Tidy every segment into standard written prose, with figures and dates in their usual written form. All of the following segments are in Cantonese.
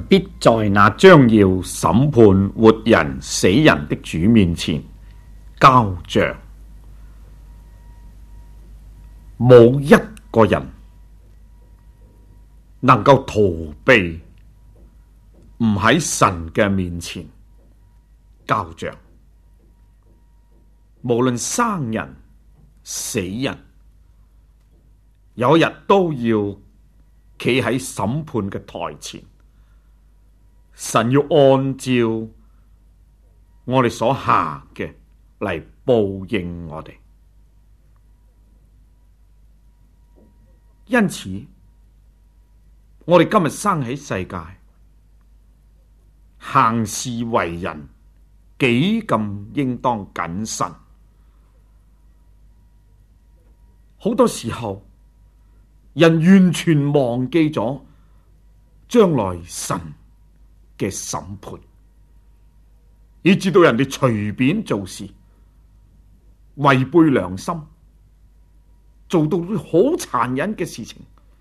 必在那將要審判活人死人的主面前交賬。冇一個人能夠逃避唔喺神嘅面前交賬。無論生人死人，有一日都要企喺審判嘅台前。神要按照我哋所行嘅嚟報應我哋。因此，我哋今日生喺世界，行事為人幾咁應當謹慎。好多時候，人完全忘記咗將來神嘅審判，以致到人哋隨便做事，違背良心，做到啲好殘忍嘅事情。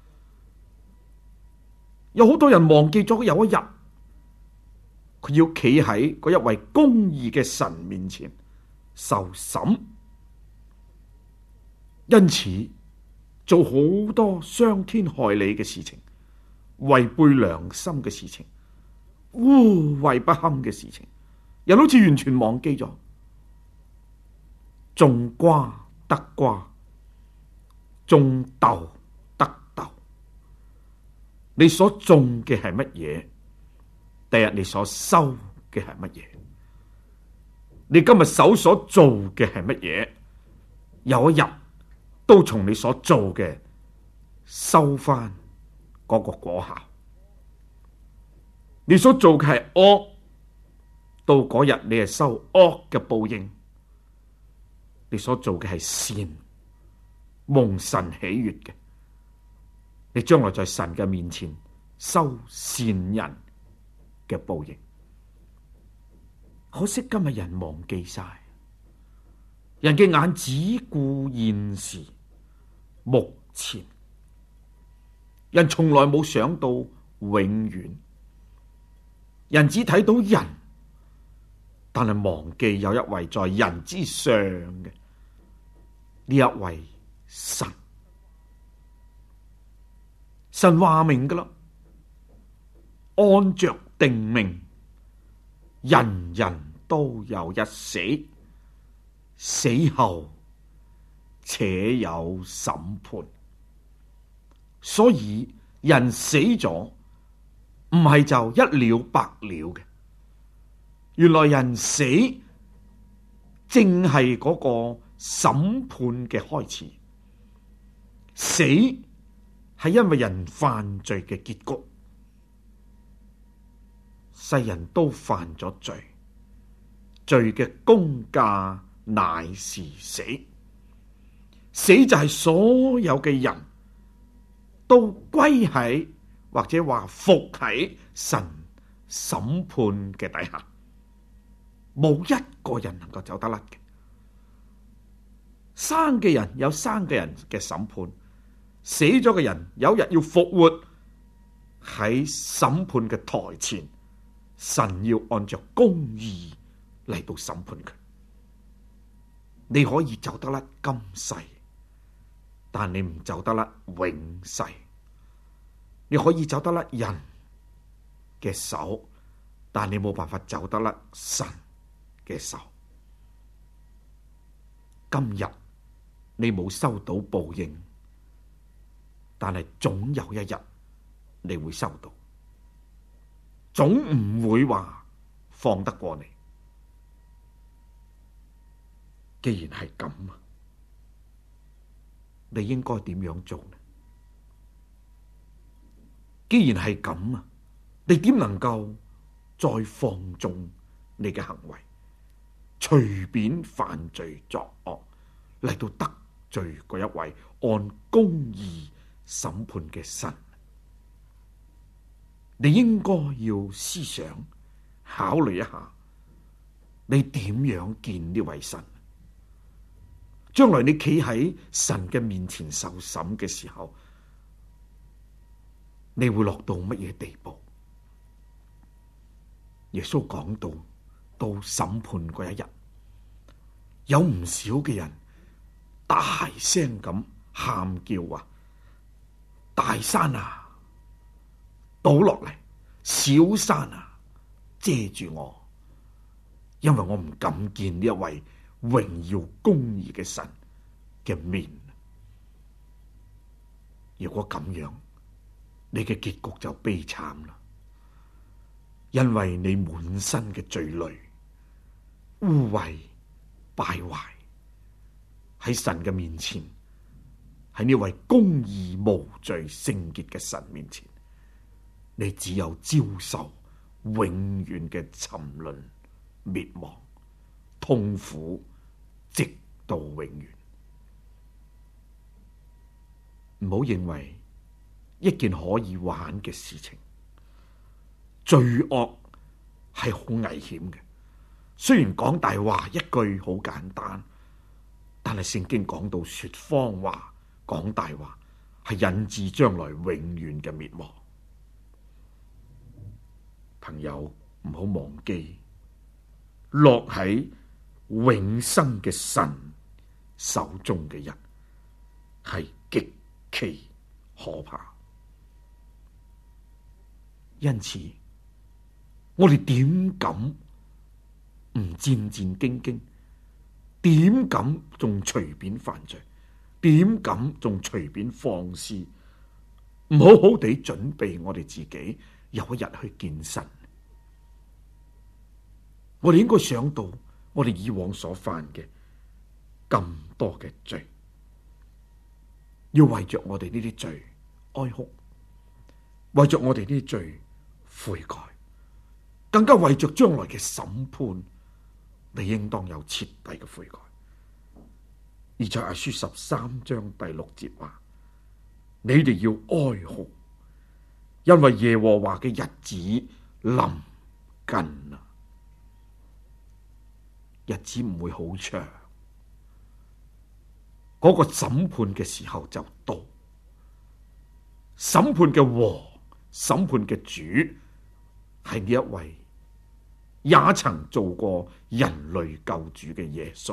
有好多人忘記咗有一日，佢要企喺嗰一位公義嘅神面前受審，因此做好多傷天害理嘅事情，違背良心嘅事情，污穢不堪嘅事情，人好似完全忘記咗。種瓜得瓜，種豆得豆。你所種嘅係乜嘢，第日你所收嘅係乜嘢？你今日手所做嘅係乜嘢？有一日都從你所做嘅收翻嗰個果效。你所做嘅係惡，到嗰日你係收惡嘅報應。你所做嘅係善，蒙神喜悅嘅，你將來在神嘅面前收善人嘅報應。可惜今日人忘記晒，人嘅眼只顧現時目前，人從來冇想到永遠。人只睇到人，但係忘記有一位在人之上嘅呢一位神。神話明㗎喇，按着定命，人人都有一死，死後且有審判。所以人死咗，唔係就一了百了嘅。原來人死正係嗰個審判嘅開始。死係因為人犯罪嘅結局。世人都犯咗罪，罪嘅工價乃是死。死就係所有嘅人都歸喺或者話伏喺神審判嘅底下，冇一個人能夠走得甩嘅。生嘅人有生嘅人嘅審判，死咗嘅人有日要復活喺審判嘅台前，神要按照公義嚟到審判佢。你可以走得甩今世，但你唔走得甩永世。你可以走得甩人嘅手，但你冇辦法走得甩神嘅手。今日你冇收到報應，但係總有一日你會收到，總唔會話放得過你。既然係咁啊，你應該點樣做呢？既然係咁啊，你點能夠再放縱你嘅行為，隨便犯罪作惡，嚟到得罪嗰一位按公義審判嘅神？你應該要思想考慮一下，你點樣見呢位神？將來你企喺神嘅面前受審嘅時候，你會落到乜嘢地步？ 耶穌講到審判嗰一日，有唔少嘅人大聲咁喊叫話：大山啊，倒落嚟；小山啊，遮住我，因為我唔敢見呢一位榮耀公義嘅神嘅面。如果咁樣，你嘅結局就悲慘啦，因為你滿身嘅罪累、污穢、敗壞，喺神嘅面前，喺呢位公義無罪聖潔嘅神面前，你只有遭受永遠嘅沉淪、滅亡、痛苦，直到永遠。唔好認為一件可以玩嘅事情，罪惡係好危險嘅。雖然講大話一句好簡單，但係聖經講到說謊話、講大話係引致將來永遠嘅滅亡。朋友，唔好忘記，落喺永生嘅神手中嘅人係極其可怕。因此，我哋點敢唔戰戰兢兢？點敢仲隨便犯罪？點敢仲隨便放肆？唔好好地準備我哋自己有一日去見神。我哋應該想到我哋以往所犯嘅咁多嘅罪，要為着我哋呢啲罪哀哭，為着我哋呢啲罪悔改，更加為着將來嘅審判，你應當有徹底嘅悔改。而在以賽亞書13章第6節話：你哋要哀哭，因為耶和華嘅日子臨近啦。日子唔會好長，嗰個審判嘅時候就到。審判嘅王、審判嘅主係呢一位也曾做過人類救主嘅耶穌。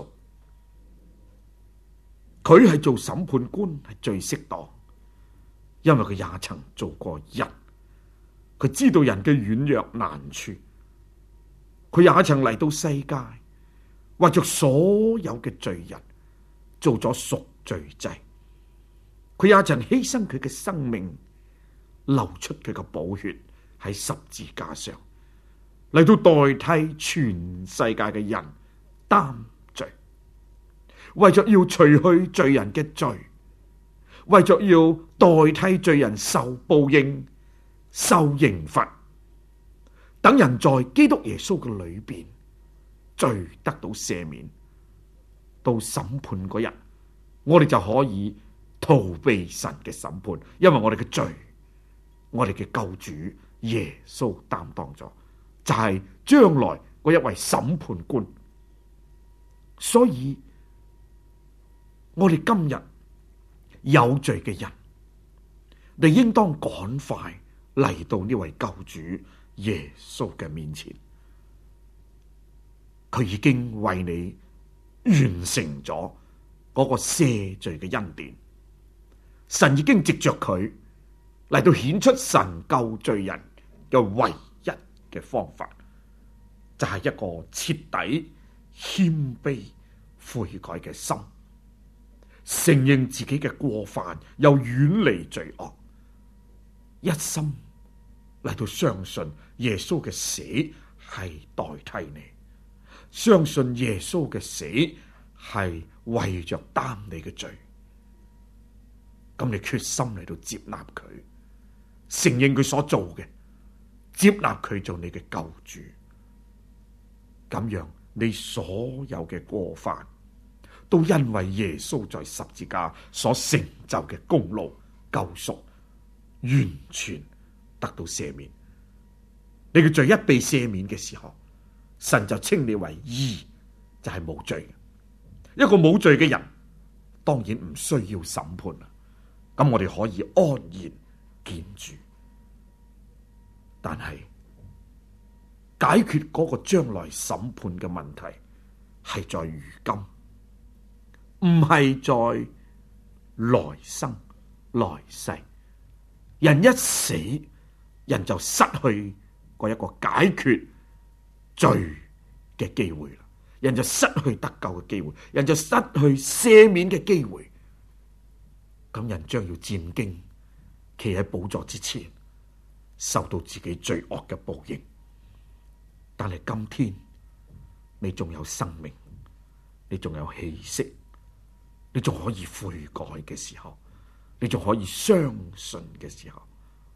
佢係做審判官係最適當，因為佢也曾做過人，佢知道人嘅軟弱難處，佢也曾嚟到世界，為着所有嘅罪人做咗贖罪祭，佢也曾犧牲佢嘅生命，流出佢嘅寶血喺十字架上，嚟到代替全世界嘅人擔罪，為着要除去罪人嘅罪，為着要代替罪人受報應、受刑罰，等人在基督耶穌嘅裏邊，罪得到赦免，到審判嗰日，我哋就可以逃避神嘅審判，因為我哋嘅罪，我哋嘅救主耶穌擔當咗，就係將來嗰一位審判官。所以我哋今日有罪嘅人，你應當趕快嚟到呢位救主耶穌嘅面前。佢已經為你完成咗嗰個赦罪嘅恩典，神已經藉着佢嚟到顯出神救罪人嘅唯一嘅方法，就係一個徹底謙卑悔改嘅心，承認自己嘅過犯，又遠離罪惡，一心嚟到相信耶穌嘅死係代替你。相信耶穌嘅死係為着擔你嘅罪，咁你決心嚟到接納佢，承認佢所做嘅，接納佢做你嘅救主，咁樣你所有嘅過犯都因為耶穌在十字架所成就嘅功勞救贖，完全得到赦免。你嘅罪一被赦免嘅時候，神就稱你為義，就係冇罪嘅。一個冇罪嘅人，當然唔需要審判啦。咁我哋可以安然見主。但係解決嗰個將來審判嘅問題，係在如今，唔係在來生來世。人一死，人就失去嗰一個解決罪嘅機會啦，人就失去得救嘅機會，人就失去赦免嘅機會。咁人將要戰兢，企喺寶座之前，受到自己罪惡嘅報應。但係今天你仲有生命，你仲有氣息，你仲可以悔改嘅時候，你仲可以相信嘅時候，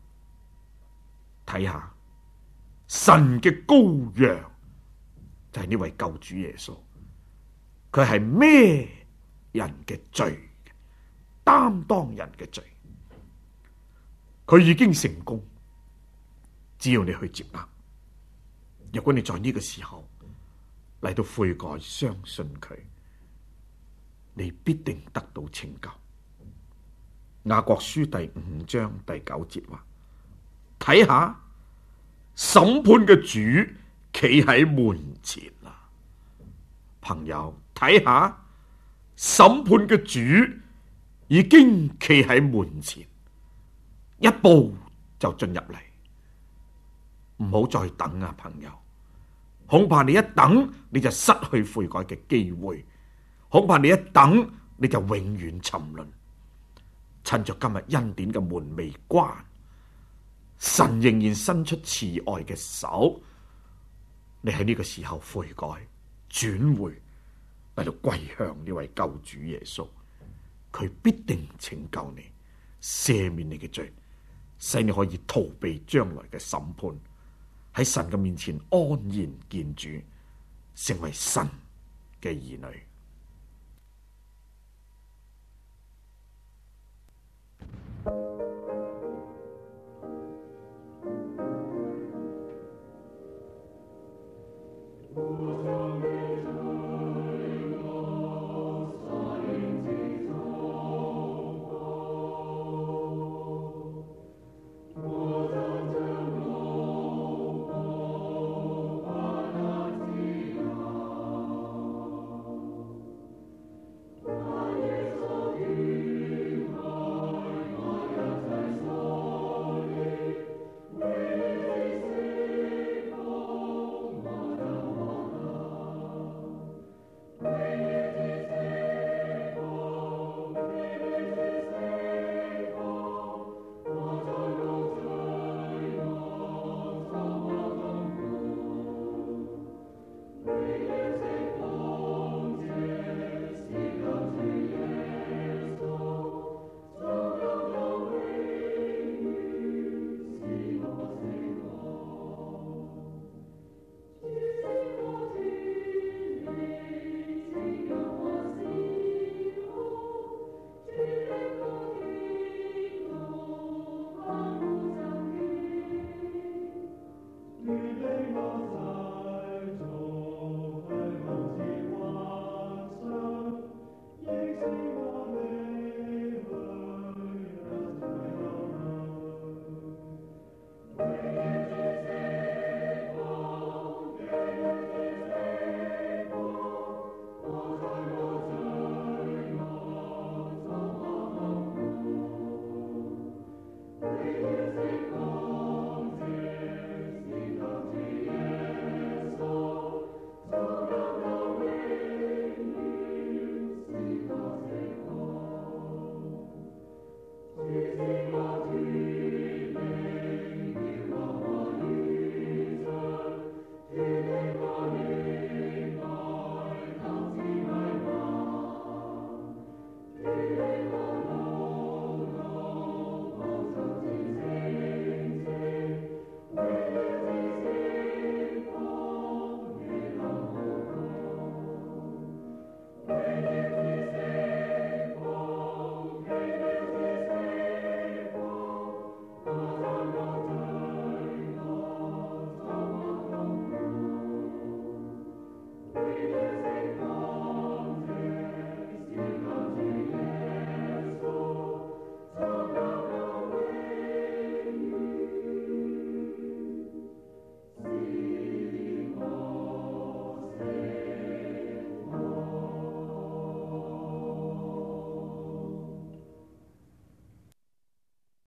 睇下神嘅羔羊就係呢位救主耶穌，佢係孭人嘅罪，擔當人嘅罪，佢已經成功，只要你去接納。如果你在呢個時候嚟到悔改，相信佢，你必定得到拯救。雅各書第5章第9節話：睇下審判嘅主企喺門前啦，朋友，睇下審判嘅主已經企喺門前，一步就進入嚟，唔好再等啊，朋友！恐怕你一等你就失去悔改嘅機會，恐怕你一等你就永遠沉淪。趁着今日恩典嘅門未關，神仍然伸出慈愛嘅手，你喺呢個時候悔改轉回嚟到歸向呢位救主耶穌，佢必定拯救你，赦免你嘅罪，使你可以逃避將來嘅審判，喺神嘅面前安然見主，成為神嘅兒女。